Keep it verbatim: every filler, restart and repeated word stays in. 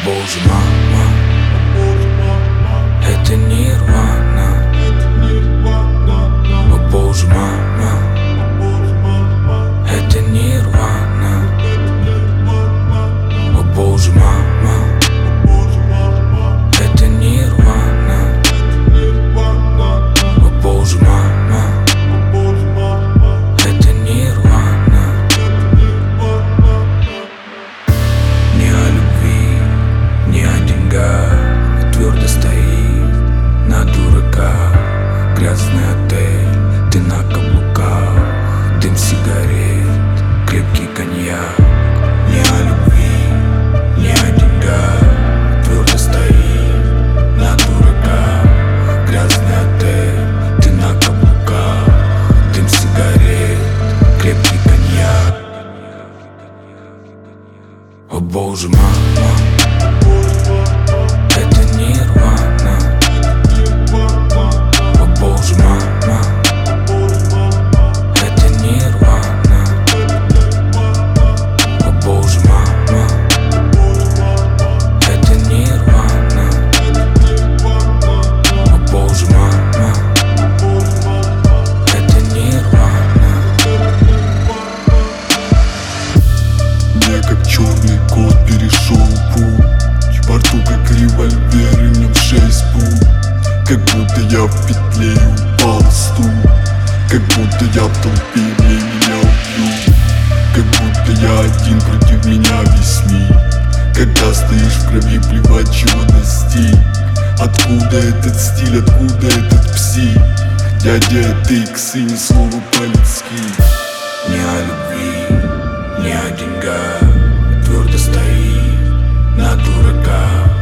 боже, мама, это нирвана. О боже, мама, это нирвана. О боже, мама, это нирвана. О боже, мама, это нирвана. Не о любви, не о деньгах, твердо стоит на дураках. Грязный отель, ты на каблуках, дым сигарет, крепкий коньяк. Не о любви, не о деньгах, твердо стоит на дураках. Грязный отель, ты на каблуках, дым сигарет, крепкий коньяк. О боже, мама, это нирвана. О боже, мама, это нирвана. О боже, мама, это нирвана. О боже, мама, это нирвана. Я как черный кот перешел путь, во рту как револьвер и в нем шесть пуль. Как будто я в петле и упал в стул, как будто я в толпе, мне меня убьют. Как будто я один против меня весь мир. Когда стоишь в крови, плевать, чего достиг. Откуда этот стиль, откуда этот псих? Дядя Тыкс и ни слова по-людски. Не о любви, не о деньгах, твердо стоит на дураках.